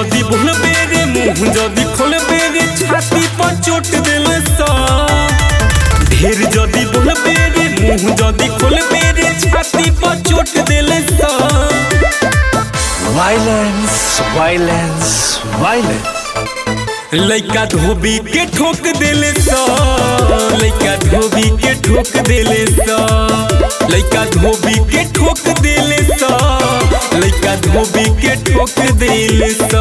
जदी बोलबे रे मुंह जदी खोलबे रे छाती पर चोट देले सा। ढेर जदी बोलबे रे मुंह जदी खोलबे रे छाती पर चोट देले सा। Violence violence violence. लइका धोबी के ठोक देले सा। लइका धोबी के ठोक देले सा। लइका धोबी के ठोक देले सा। लइका धोबी के ठोक देले सा।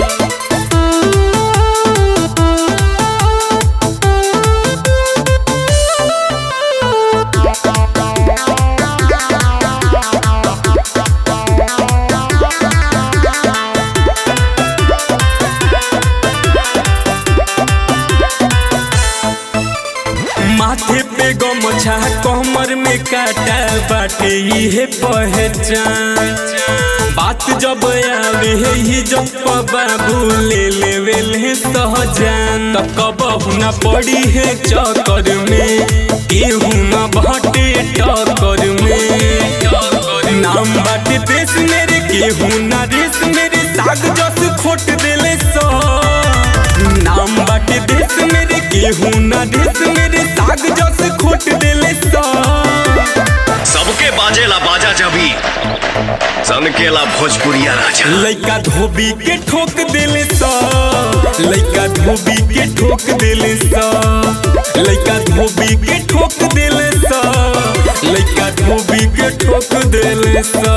माथे पे गमछा कमर में काटा बाटे इहे पहचान। बात जब आवे ही जब बाबू ले लेवे ले सहजान। त कबहू ना पड़ी है चक्कर में केहू ना बाटे टक्कर में। नाम बाटे देश मेरे केहू ना रेस मेरे साग जस खोट देले सा। नाम बाटे देश मेरे केहू ना देश मेरे साग जस खोट देले सा। सबके बाजेला बाजा जबी सनकेला भोजपुरिया राजा। लइका धोबी के ठोक देले सा। लइका धोबी के ठोक देले सा। लइका धोबी के ठोक देले सा। लइका धोबी के ठोक देले सा।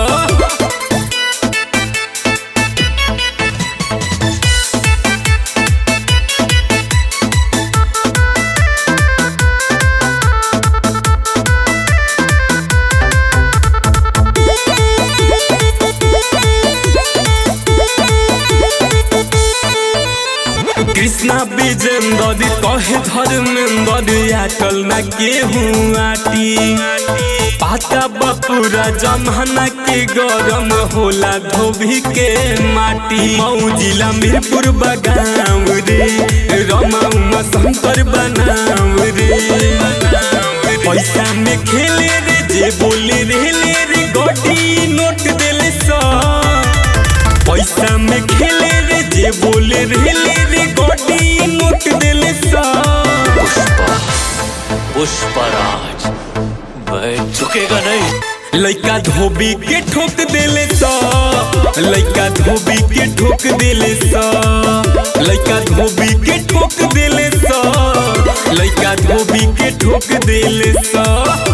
कृष्णा विजेंद्र कहे धर्मेंद्र आटल न केहू आटी। पाता बपुरा जमाना के गरम होला धोबी के माटी। मऊ जिला मीरपुर बगाव रे रमा शंकर बनाव रे। पैसा में खेले रे जे बोले रे ले रे गोटी नोट देले सा। पैसा में खेले रे जे बोले रे ले रे गोटी नोट देले सा। पुष्पराज मैं झुकेगा नहीं। लइका धोबी के ठोक देले सा। लइका धोबी के ठोक देले सा। लइका धोबी के ठोक देले सा। लइका धोबी के ठोक देले सा।